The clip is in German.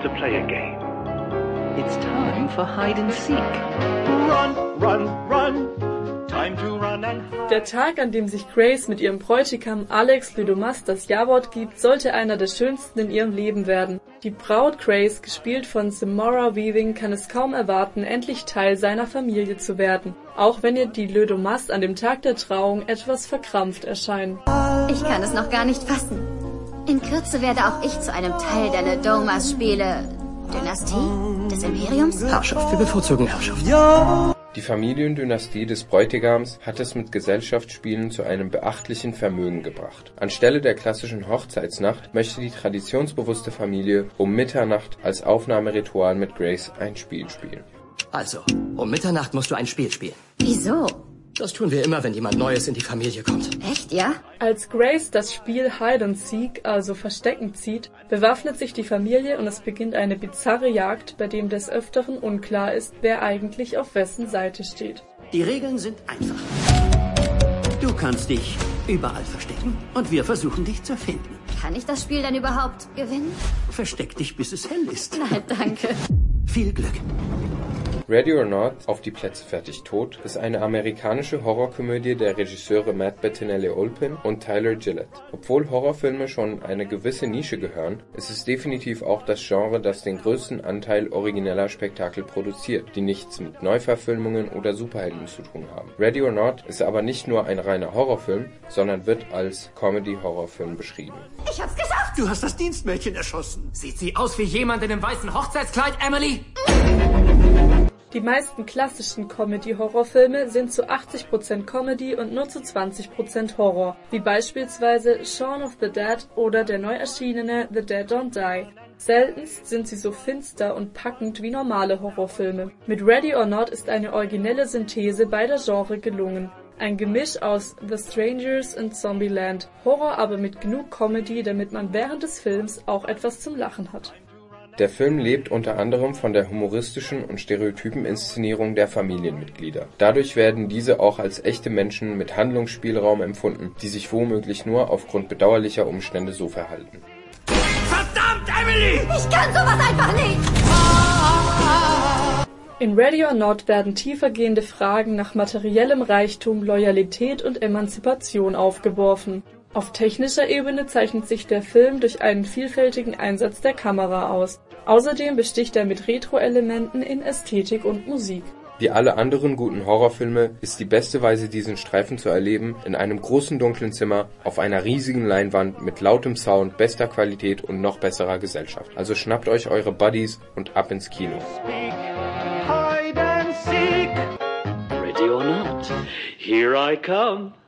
to play a game. It's time for hide and seek. Run, run, run. Time to run and hide. Der Tag, an dem sich Grace mit ihrem Bräutigam Alex Lydomas das Ja-Wort gibt, sollte einer der schönsten in ihrem Leben werden. Die Braut Grace, gespielt von Samara Weaving, kann es kaum erwarten, endlich Teil seiner Familie zu werden. Auch wenn ihr die Lydomas an dem Tag der Trauung etwas verkrampft erscheinen. Ich kann es noch gar nicht fassen. In Kürze werde auch ich zu einem Teil der Lydomas-Spiele. Dynastie? Des Imperiums? Herrschaft, wir bevorzugen Herrschaft. Die Familiendynastie des Bräutigams hat es mit Gesellschaftsspielen zu einem beachtlichen Vermögen gebracht. Anstelle der klassischen Hochzeitsnacht möchte die traditionsbewusste Familie um Mitternacht als Aufnahmeritual mit Grace ein Spiel spielen. Also, um Mitternacht musst du ein Spiel spielen. Wieso? Das tun wir immer, wenn jemand Neues in die Familie kommt. Echt, ja? Als Grace das Spiel Hide and Seek, also Verstecken, zieht, bewaffnet sich die Familie und es beginnt eine bizarre Jagd, bei dem des Öfteren unklar ist, wer eigentlich auf wessen Seite steht. Die Regeln sind einfach. Du kannst dich überall verstecken und wir versuchen dich zu finden. Kann ich das Spiel denn überhaupt gewinnen? Versteck dich, bis es hell ist. Nein, danke. Viel Glück. Ready or Not, Auf die Plätze fertig tot, ist eine amerikanische Horrorkomödie der Regisseure Matt Bettinelli-Olpin und Tyler Gillett. Obwohl Horrorfilme schon eine gewisse Nische gehören, ist es definitiv auch das Genre, das den größten Anteil origineller Spektakel produziert, die nichts mit Neuverfilmungen oder Superhelden zu tun haben. Ready or Not ist aber nicht nur ein reiner Horrorfilm, sondern wird als Comedy-Horrorfilm beschrieben. Ich hab's geschafft! Du hast das Dienstmädchen erschossen. Sieht sie aus wie jemand in einem weißen Hochzeitskleid, Emily? Die meisten klassischen Comedy-Horrorfilme sind zu 80% Comedy und nur zu 20% Horror, wie beispielsweise Shaun of the Dead oder der neu erschienene The Dead Don't Die. Seltenst sind sie so finster und packend wie normale Horrorfilme. Mit Ready or Not ist eine originelle Synthese beider Genres gelungen. Ein Gemisch aus The Strangers und Zombieland. Horror aber mit genug Comedy, damit man während des Films auch etwas zum Lachen hat. Der Film lebt unter anderem von der humoristischen und stereotypen Inszenierung der Familienmitglieder. Dadurch werden diese auch als echte Menschen mit Handlungsspielraum empfunden, die sich womöglich nur aufgrund bedauerlicher Umstände so verhalten. Verdammt, Emily! Ich kann sowas einfach nicht! In Ready or Not werden tiefergehende Fragen nach materiellem Reichtum, Loyalität und Emanzipation aufgeworfen. Auf technischer Ebene zeichnet sich der Film durch einen vielfältigen Einsatz der Kamera aus. Außerdem besticht er mit Retro-Elementen in Ästhetik und Musik. Wie alle anderen guten Horrorfilme ist die beste Weise, diesen Streifen zu erleben, in einem großen dunklen Zimmer, auf einer riesigen Leinwand, mit lautem Sound, bester Qualität und noch besserer Gesellschaft. Also schnappt euch eure Buddies und ab ins Kino. Hide and seek. Ready or not, here I come.